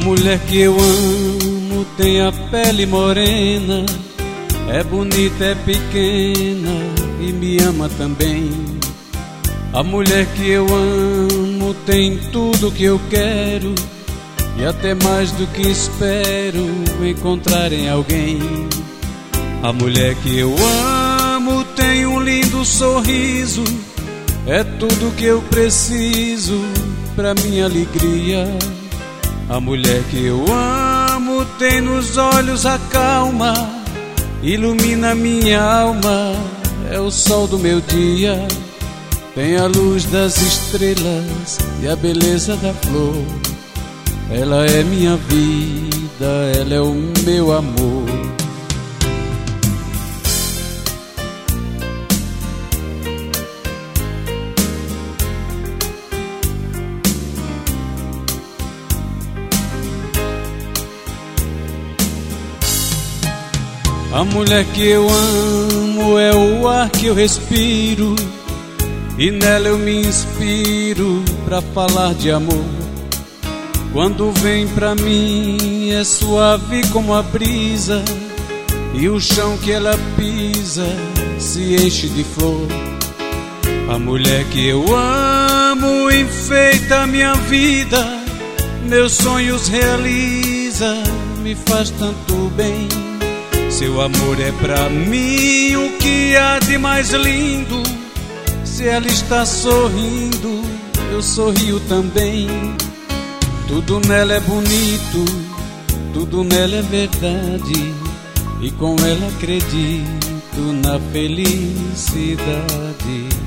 mulher que eu amo tem a pele morena, é bonita, é pequena e me ama também. A mulher que eu amo tem tudo que eu quero e até mais do que espero encontrar em alguém. A mulher que eu amo tem um lindo sorriso, é tudo que eu preciso pra minha alegria. A mulher que eu amo tem nos olhos a calma, ilumina minha alma, é o sol do meu dia. Tem a luz das estrelas e a beleza da flor. Ela é minha vida, ela é o meu amor. A mulher que eu amo é o ar que eu respiro, e nela eu me inspiro pra falar de amor. Quando vem pra mim é suave como a brisa, e o chão que ela pisa se enche de flor. A mulher que eu amo enfeita a minha vida, meus sonhos realiza, me faz tanto bem. Seu amor é pra mim o que há de mais lindo. Se ela está sorrindo, eu sorrio também. Tudo nela é bonito, tudo nela é verdade, e com ela acredito na felicidade.